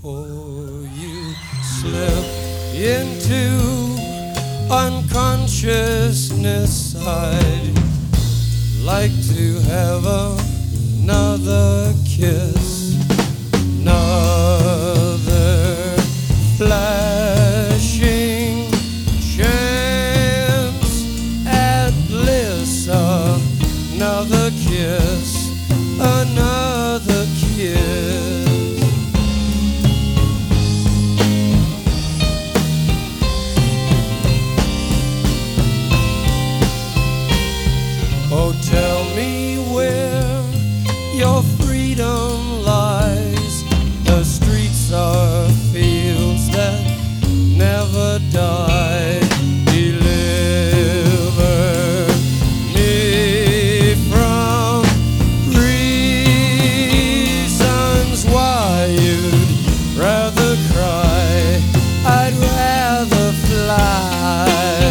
before you slip into unconsciousness. I'd like to have another kiss, another flashing chance at bliss, another kiss, another kiss. Oh, tell me where your freedom lies. The streets are fields that never die. Deliver me from reasons why you'd rather cry. I'd rather fly.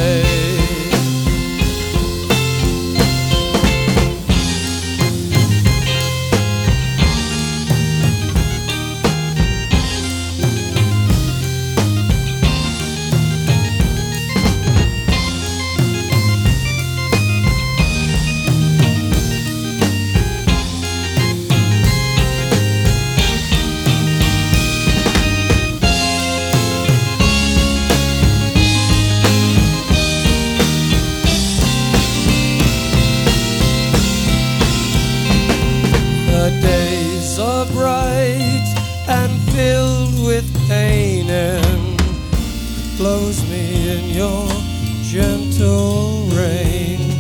The days are bright and filled with pain, and close me in your gentle rain.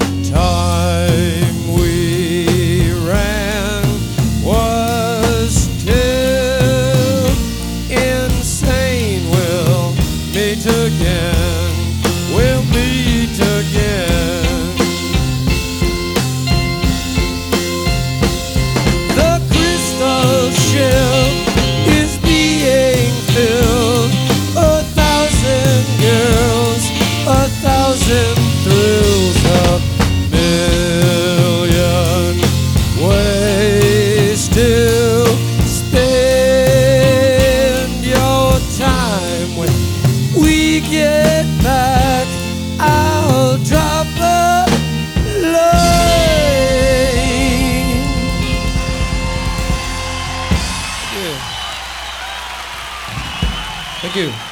Time we ran was still insane. We'll meet again, we'll meet again. Ship is being filled, 1,000 girls, 1,000 thrills, a million ways to spend your time. When we get back, I'll drop a line. Thank you.